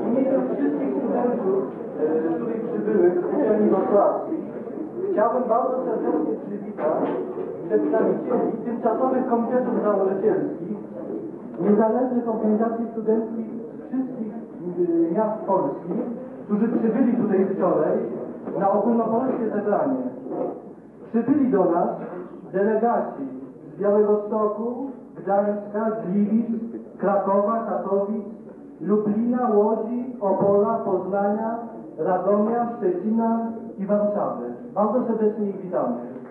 W imieniu wszystkich studentów, których przybyłych z uczelni wrocławskich, chciałbym bardzo serdecznie przywitać przedstawicieli tymczasowych komitetów założycielskich, niezależnych organizacji studenckich z wszystkich miast polskich, którzy przybyli tutaj wczoraj na ogólnopolskie zebranie. Przybyli do nas delegaci z Białegostoku, Gdańska, Gliwic, Krakowa, Katowic, Lublina, Łodzi, Opola, Poznania, Radomia, Szczecina i Warszawy. Bardzo serdecznie ich witamy.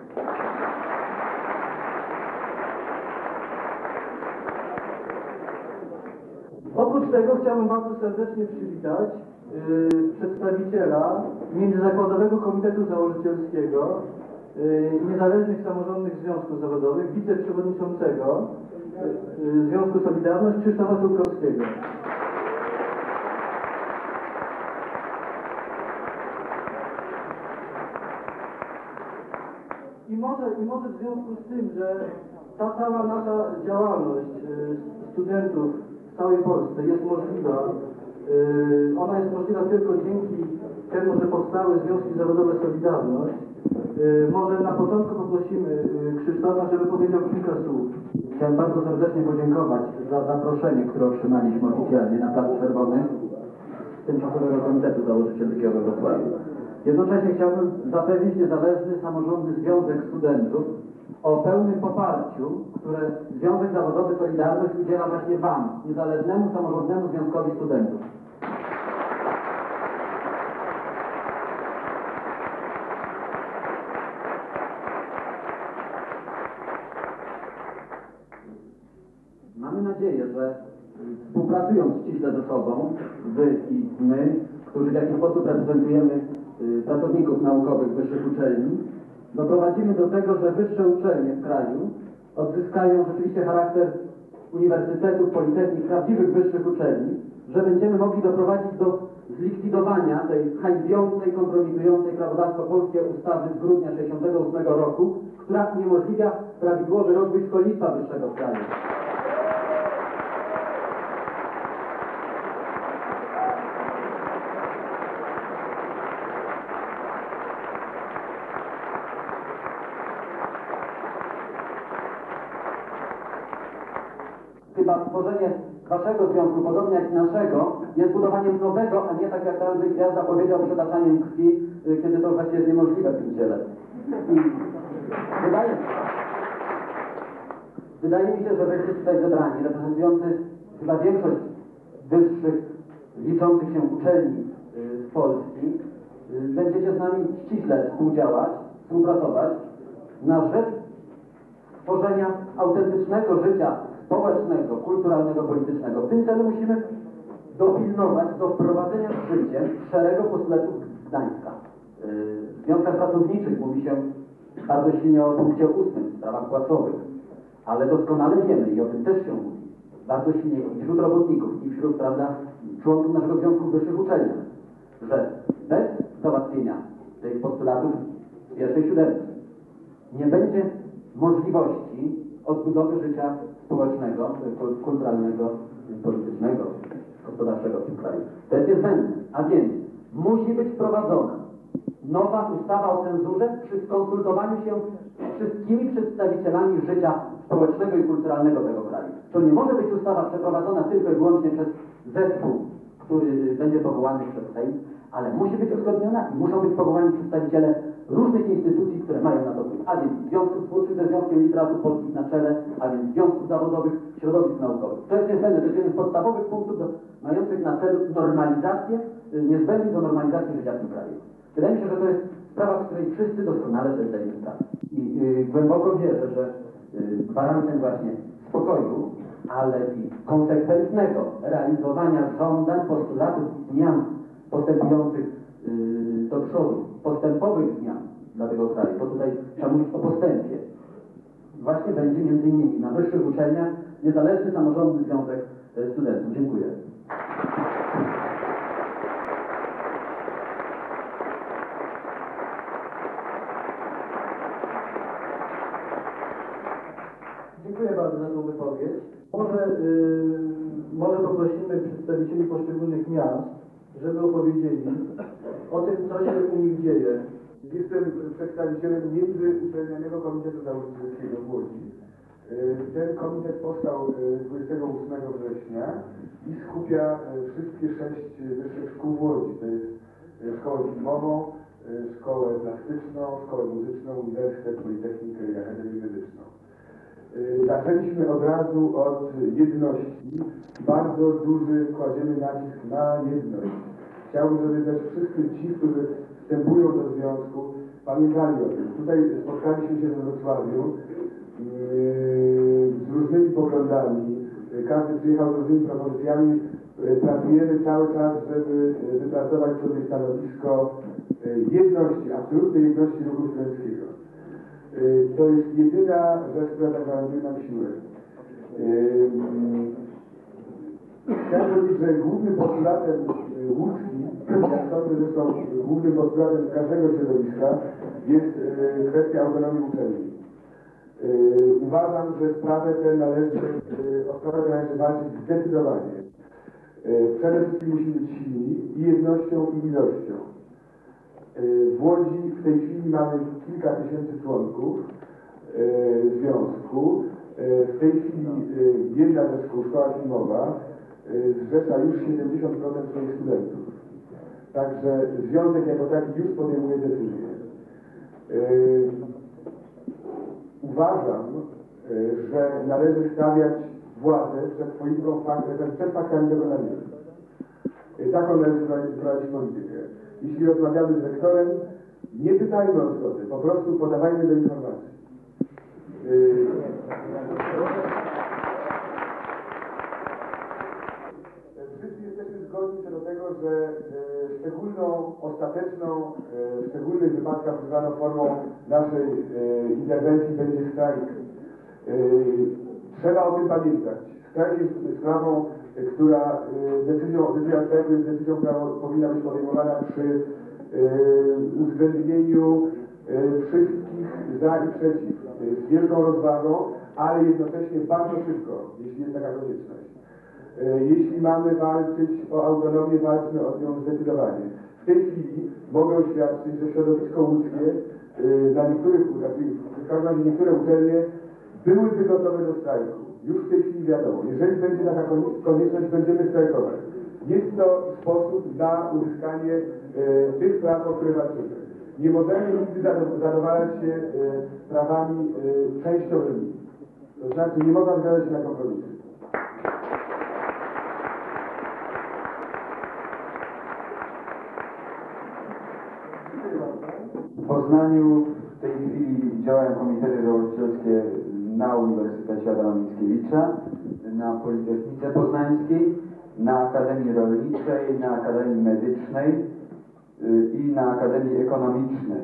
Oprócz tego chciałbym bardzo serdecznie przywitać przedstawiciela Międzyzakładowego Komitetu Założycielskiego Niezależnych Samorządnych Związków Zawodowych, wiceprzewodniczącego Związku Solidarność Krzysztofa Turkowskiego. I może w związku z tym, że ta cała nasza działalność studentów w całej Polsce jest możliwa, ona jest możliwa tylko dzięki temu, że powstały Związki Zawodowe Solidarność. Może na początku poprosimy Krzysztofa, żeby powiedział kilka słów. Chciałem bardzo serdecznie podziękować za zaproszenie, które otrzymaliśmy oficjalnie na Plac Czerwony Tymczasowego Komitetu Założycielskiego we Wrocławiu. Jednocześnie chciałbym zapewnić Niezależny Samorządny Związek Studentów o pełnym poparciu, które Związek Zawodowy Solidarność udziela właśnie Wam, Niezależnemu Samorządnemu Związkowi Studentów. Mamy nadzieję, że współpracując ściśle ze sobą, Wy i my, którzy w jakiś sposób reprezentujemy pracowników naukowych wyższych uczelni, doprowadzimy do tego, że wyższe uczelnie w kraju odzyskają rzeczywiście charakter uniwersytetów, politechnik, prawdziwych wyższych uczelni, że będziemy mogli doprowadzić do zlikwidowania tej hańbiącej, kompromitującej prawodawstwo polskie ustawy z grudnia 1968 roku, która uniemożliwia prawidłowy rozwój szkolnictwa wyższego w kraju. Chyba stworzenie Waszego związku, podobnie jak i naszego, jest budowaniem nowego, a nie tak jak Andrzej Gwiazda powiedział, przetaczaniem krwi, kiedy to właściwie jest niemożliwe w tym ciele. I wydaje mi się, że Wy tutaj zebrani, reprezentujący chyba większość wyższych, liczących się uczelni z Polski, będziecie z nami ściśle współdziałać, współpracować na rzecz tworzenia autentycznego życia społecznego, kulturalnego, politycznego. W tym celu musimy dopilnować do wprowadzenia w życie szeregu postulatów Gdańska. W związkach pracowniczych mówi się bardzo silnie o punkcie 8 w sprawach płacowych, ale doskonale wiemy i o tym też się mówi, bardzo silnie i wśród robotników, i wśród, prawda, członków naszego związku w wyższych uczelniach, że bez załatwienia tych postulatów z pierwszej siódemki nie będzie możliwości odbudowy życia społecznego, kulturalnego, politycznego, gospodarczego w tym kraju. To jest niezbędne, a więc musi być wprowadzona nowa ustawa o cenzurze przy skonsultowaniu się z wszystkimi przedstawicielami życia społecznego i kulturalnego tego kraju. To nie może być ustawa przeprowadzona tylko i wyłącznie przez zespół, który będzie powołany przez Sejm, ale musi być uzgodniona i muszą być powołani przedstawiciele różnych instytucji, które mają na to wpływ, a więc związków twórczych ze Związkiem Literatów Polskich na czele, a więc związków zawodowych, środowisk naukowych. To jest niezbędne, to jest jeden z podstawowych punktów mających na celu normalizację, niezbędnych do normalizacji życia w tym kraju. Wydaje mi się, że to jest sprawa, z której wszyscy doskonale sobie zdajemy sprawę. I głęboko wierzę, że gwarantem właśnie spokoju, ale i konsekwentnego realizowania żądań, postulatów i zmian postępujących do przodu, postępowych zmian dla tego kraju, bo tutaj trzeba mówić o postępie, właśnie będzie między innymi na wyższych uczelniach Niezależny Samorządny Związek Studentów. Dziękuję. Dziękuję bardzo za tą wypowiedź. Może poprosimy przedstawicieli poszczególnych miast żeby opowiedzieli o tym, co się u nich dzieje. Jestem przedstawicielem Międzyuczelnianego Komitetu Nauczycielskiego w Łodzi. Ten komitet powstał 28 września i skupia wszystkie 6 wyższych szkół w Łodzi. To jest szkołę filmową, szkołę plastyczną, szkołę muzyczną, uniwersytet, politechnikę i akademię medyczną. Zaczęliśmy od razu od jedności. Bardzo duży kładziemy nacisk na jedność. Chciałbym, żeby też wszyscy ci, którzy wstępują do związku, pamiętali o tym. Tutaj spotkaliśmy się we Wrocławiu z różnymi poglądami. Każdy przyjechał z różnymi propozycjami. Pracujemy cały czas, żeby wypracować sobie stanowisko jedności, absolutnej jedności ruchu studenckiego. To jest jedyna rzecz, która tak gwarantuje nam siłę. Chciałem powiedzieć, że głównym postulatem łódzkim, jak sądzę, zresztą głównym postulatem każdego środowiska jest kwestia autonomii uczelni. Uważam, że o sprawę tę należy walczyć zdecydowanie. Przede wszystkim musimy być silni i jednością, i ilością. W Łodzi w tej chwili mamy kilka tysięcy członków związku. W tej chwili jedna ze szkół, szkoła filmowa, zrzesza już 70% swoich studentów. Także związek jako taki już podejmuje decyzję. Uważam, że należy stawiać władzę przed faktami dokonanymi. Taką należy prowadzić politykę. Jeśli rozmawiamy z rektorem, nie pytajmy o zgodę, po prostu podawajmy do informacji. Wszyscy jesteśmy zgodni co do tego, że szczególną, ostateczną, w szczególnych wypadkach używaną formą naszej interwencji będzie strajk. Trzeba o tym pamiętać. Strajk jest sprawą, która decyzją która powinna być podejmowana przy uwzględnieniu wszystkich za i przeciw, z wielką rozwagą, ale jednocześnie bardzo szybko, jeśli jest taka konieczność. Jeśli mamy walczyć o autonomię, walczmy o nią zdecydowanie. W tej chwili mogę oświadczyć, że środowisko łódzkie na niektóre uczelnie byłyby gotowe do strajku. Już w tej chwili wiadomo, jeżeli będzie taka konieczność, będziemy strajkować. Jest to sposób na uzyskanie tych praw, o które walczymy. Nie możemy nigdy zadowalać się prawami częściowymi. To znaczy nie można zgadzać się na kompromisy. W Poznaniu w tej chwili działają komitety założycielskie na Uniwersytecie Adama Mickiewicza, na Politechnice Poznańskiej, na Akademii Rolniczej, na Akademii Medycznej i na Akademii Ekonomicznej.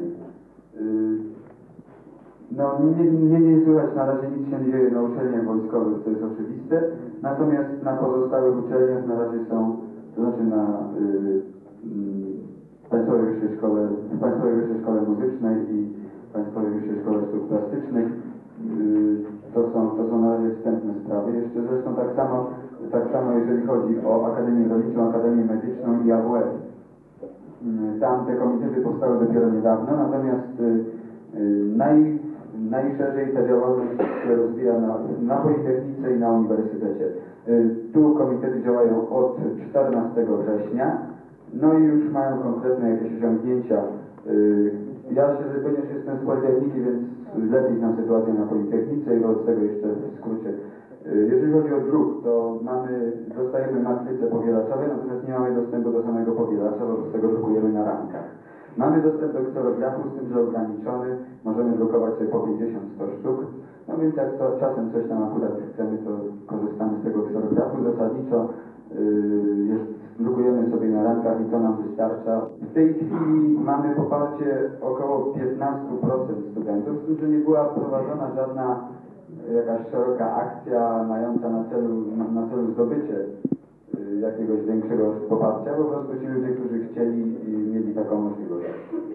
No, nie słychać na razie, nic się nie dzieje na uczelniach wojskowych, to jest oczywiste, natomiast na pozostałych uczelniach na razie są, to znaczy na Państwowej Wyższej Szkole Muzycznej i Państwowej Wyższej Szkole Sztuk Plastycznych. To są na razie wstępne sprawy. Jeszcze zresztą tak samo jeżeli chodzi o Akademię Rolniczą, Akademię Medyczną i AWF. Tam te komitety powstały dopiero niedawno, natomiast najszerzej ta działalność się rozwija na Politechnice i na Uniwersytecie. Tu komitety działają od 14 września, no i już mają konkretne jakieś osiągnięcia. Ponieważ jestem z Politechniki, więc lepiej znam sytuację na Politechnice i wobec tego jeszcze w skrócie. Jeżeli chodzi o druk, to dostajemy matryce powielaczowe, natomiast nie mamy dostępu do samego powielacza, wobec tego drukujemy na ramkach. Mamy dostęp do kserografu, z tym, że ograniczony, możemy drukować sobie po 50-100 sztuk, no więc jak to czasem coś tam akurat chcemy, to korzystamy z tego kserografu. Zasadniczo drukujemy sobie na ramkach i to nam wystarcza. W tej chwili mamy poparcie około 15% studentów, z tym, że nie była prowadzona żadna jakaś szeroka akcja mająca na celu zdobycie jakiegoś większego poparcia, po prostu ci ludzie, którzy chcieli i mieli taką możliwość.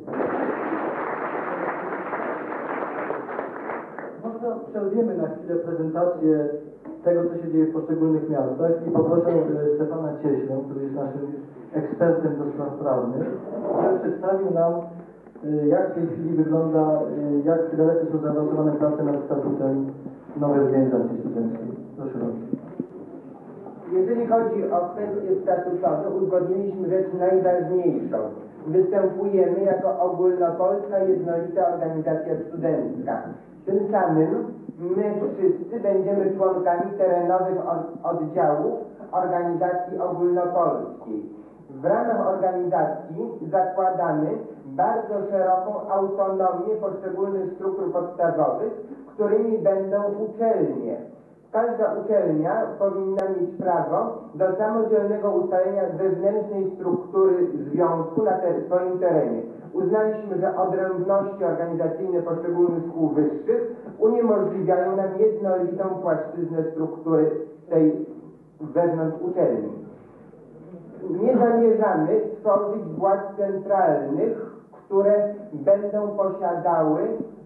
Może przerwiemy na chwilę prezentację tego, co się dzieje w poszczególnych miastach i poproszę Stefana Cieślę, który jest naszym ekspertem. ekspertem do spraw prawnych, który przedstawił nam, jak w tej chwili wygląda, jak dalece są zaawansowane prace nad statutem nowej organizacji studenckiej. Proszę bardzo. Jeżeli chodzi o kwestie statutowe, uzgodniliśmy rzecz najważniejszą. Występujemy jako ogólnopolska jednolita organizacja studencka. Tym samym my wszyscy będziemy członkami terenowych oddziałów organizacji ogólnopolskiej. W ramach organizacji zakładamy bardzo szeroką autonomię poszczególnych struktur podstawowych, którymi będą uczelnie. Każda uczelnia powinna mieć prawo do samodzielnego ustalenia wewnętrznej struktury związku na swoim terenie. Uznaliśmy, że odrębności organizacyjne poszczególnych szkół wyższych uniemożliwiają nam jednolitą płaszczyznę struktury tej wewnątrz uczelni. Nie zamierzamy tworzyć władz centralnych, które będą posiadały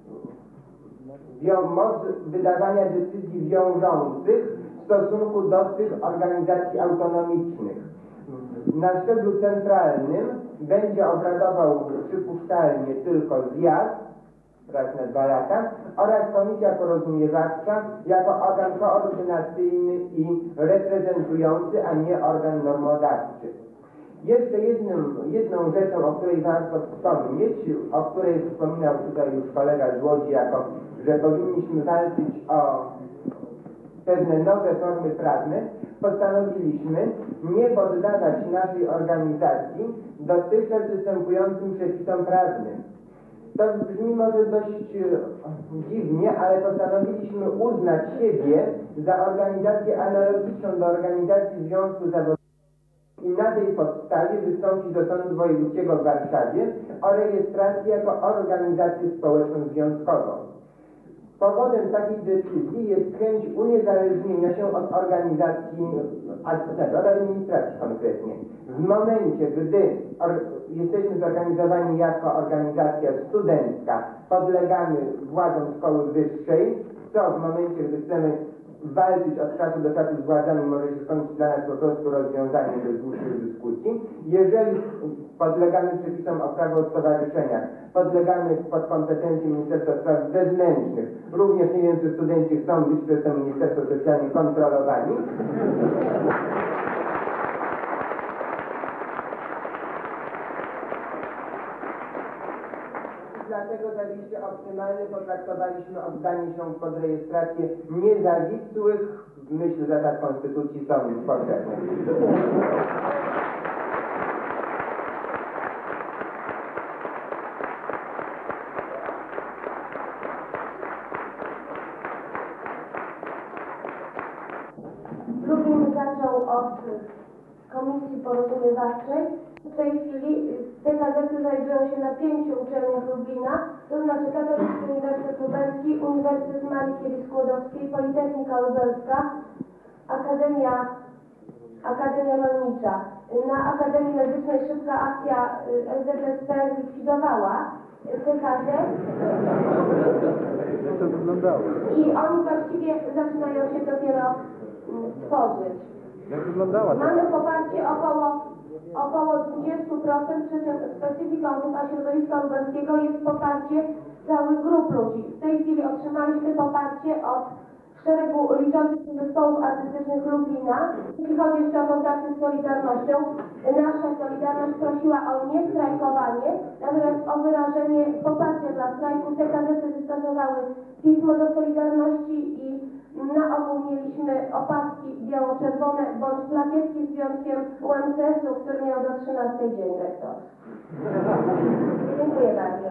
moc wydawania decyzji wiążących w stosunku do tych organizacji autonomicznych. Na szczeblu centralnym będzie obradował przypuszczalnie tylko zjazd raz na 2 lata oraz komisja porozumiewawcza jako organ koordynacyjny i reprezentujący, a nie organ normodawczy. Jeszcze jedną rzeczą, o której warto wspomnieć, o której wspominał tutaj już kolega z Łodzi, że powinniśmy walczyć o pewne nowe formy prawne, postanowiliśmy nie poddawać naszej organizacji dotychczas występującym przepisom prawnym. To brzmi może dość dziwnie, ale postanowiliśmy uznać siebie za organizację analogiczną do organizacji Związku Zawodowego i na tej podstawie wystąpić do Sądu Wojewódzkiego w Warszawie o rejestrację jako organizację społeczną związkową. Powodem takiej decyzji jest chęć uniezależnienia się od organizacji, od administracji konkretnie. W momencie, gdy jesteśmy zorganizowani jako organizacja studencka, podlegamy władzom szkoły wyższej, co w momencie, gdy chcemy walczyć od czasu do czasu z władzami, może się skończyć dla nas po prostu rozwiązaniem bez dłuższych dyskusji. Jeżeli podlegamy przepisom o prawo o stowarzyszeniach, podlegamy pod kompetencje Ministerstwa Spraw Wewnętrznych, również nie wiem, czy studenci chcą być przez to Ministerstwo Specjalnie kontrolowani. Dlatego za liście optymalne potraktowaliśmy oddanie się pod rejestrację niezawisłych, w myśl zasad Konstytucji, sądów powszechnych. Lublin zaczął od komisji porozumiewawczej. W tej chwili te gazety znajdują się na 5 uczelniach Lublina, to znaczy Katolicki Uniwersytet Lubelski, Uniwersytet Marii Curie-Skłodowskiej, Politechnika Lubelska, Akademia Rolnicza. Na Akademii Medycznej szybka akcja SZSP zlikwidowała te gazety i oni właściwie zaczynają się dopiero tworzyć. Mamy poparcie około 20%, przy czym specyfiką Rucha Środowiska Lubelskiego jest poparcie całych grup ludzi. W tej chwili otrzymaliśmy poparcie od szeregu liczących się zespołów artystycznych Lublina. Jeśli chodzi jeszcze o kontakty z Solidarnością, nasza Solidarność prosiła o niestrajkowanie, natomiast o wyrażenie poparcia dla strajku. Te gazety wystosowały pismo do Solidarności i na ogół mieliśmy opaski biało-czerwone bądź plakietki z związkiem UMCS-u, który miał do 13 dzień rektor. Dziękuję bardzo.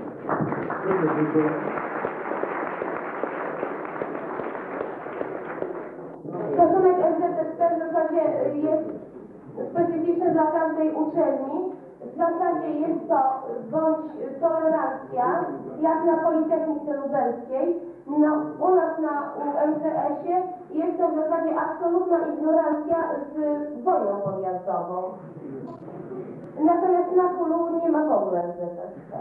Stosunek SZSP w zasadzie jest specyficzny dla każdej uczelni. W zasadzie jest to bądź tolerancja, jak na Politechnice Lubelskiej. No, u nas na UMCS-ie jest to w zasadzie absolutna ignorancja z wojną podjazdową. Natomiast na KUL-u nie ma w ogóle SZSP.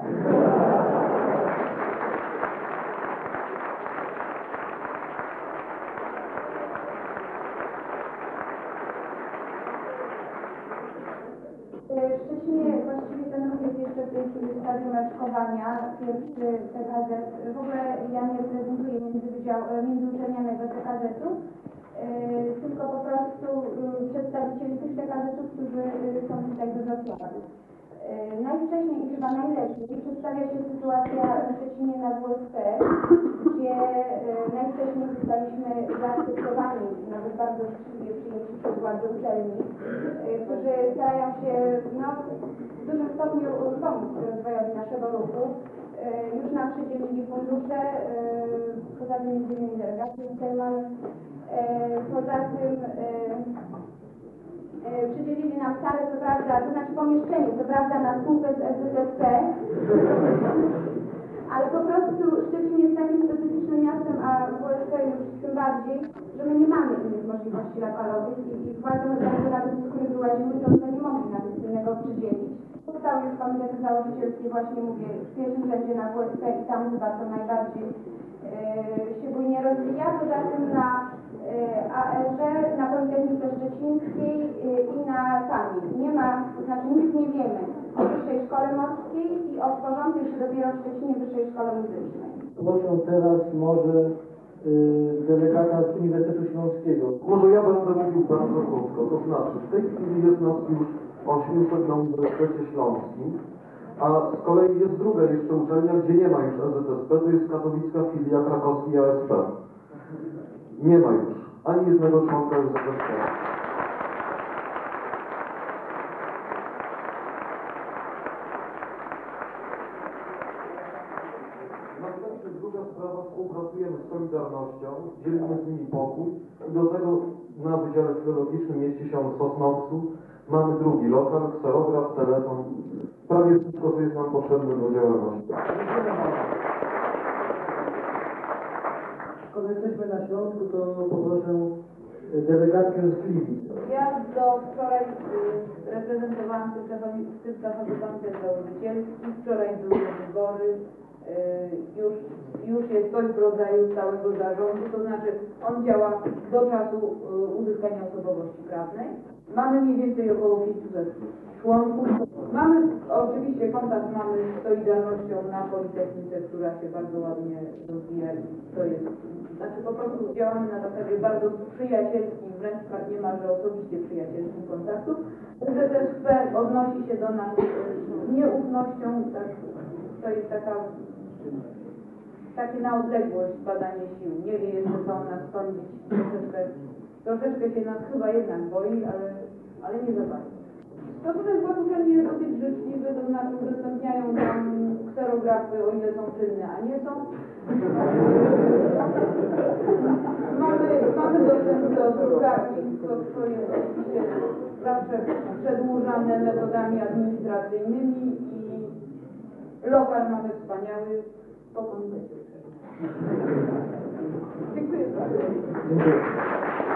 W Szczecinie właściwie ten ruch jest jeszcze w tej chwili w stadium raczkowania. Pierwszy PKZ, w ogóle ja nie reprezentuję międzyuczelnianego PKZ-u, tylko po prostu przedstawicieli tych PKZ-ów, którzy są tutaj do Wrocławia. Najwcześniej i chyba najlepiej przedstawia się sytuacja w Szczecinie na WSP, gdzie najwcześniej zostaliśmy zaakceptowani, nawet bardzo życzliwie przyjęci przez władze uczelni, którzy starają się w dużym stopniu pomóc rozwojowi naszego ruchu. Już nam przydzielili fundusze, poza tym m.in. delegację Selman, poza tym przydzielili nam salę, co prawda, to znaczy pomieszczenie, co prawda na spółkę z SZSP, ale po prostu Szczecin jest takim specyficznym miastem, a WSP już tym bardziej, że my nie mamy innych możliwości lokalowych i władze medialne nawet z których wyłaziły, to nie mogli nam nic innego przydzielić. Powstały już komitety założycielskie, właśnie mówię, w pierwszym rzędzie na WSP i tam chyba to najbardziej się bujnie rozwija. Poza tym na AR-ze, na Politechnice Szczecińskiej i na SAMI. Nie ma, to znaczy nic nie wiemy o Wyższej Szkole Morskiej i o tworzącej się dopiero w Szczecinie Wyższej Szkole Muzycznej. Proszę teraz może delegata z Uniwersytetu Śląskiego. Może ja będę mówił bardzo krótko, to znaczy w tej chwili jest nas już 800 na Uniwersytecie Śląskim, a z kolei jest druga jeszcze uczelnia, gdzie nie ma już EZSP, to jest katowicka filia krakowskiej ASP. Nie ma już ani jednego członka EZSP. Następnie druga sprawa, współpracujemy z Solidarnością, dzielimy z nimi pokój i do tego na Wydziale Filologicznym mieści się w Sosnowcu. Mamy drugi lokal, kserograf, telefon, prawie wszystko, co jest nam potrzebne do działalności. Skoro jesteśmy na Śląsku, to poproszę delegację z Gliwic. Ja do wczoraj reprezentowałam tymczasowy komitet założycielski, wczoraj były wybory, już jest coś w rodzaju całego zarządu, to znaczy on działa do czasu uzyskania osobowości prawnej. Mamy mniej więcej około 500 członków. Mamy oczywiście kontakt mamy z Solidarnością na Politechnice, która się bardzo ładnie rozwija. To jest, znaczy po prostu działamy na zasadzie bardzo przyjacielskich, wręcz niemalże osobiście przyjacielskich kontaktów. ZSP odnosi się do nas z nieufnością, tak, to jest takie na odległość badanie sił. Nie wie jeszcze co o nas sądzić. Troszeczkę się nas chyba jednak boi, ale nie za bardzo. Stosunek władz uczelni jest dosyć życzliwy, to znaczy udostępniają tam kserografy, o ile są czynne, a nie są. Mamy dostęp do drukarni, to jest oczywiście zawsze przedłużane metodami administracyjnymi i lokal mamy wspaniały po komitecie. Dziękuję bardzo. Dziękuję.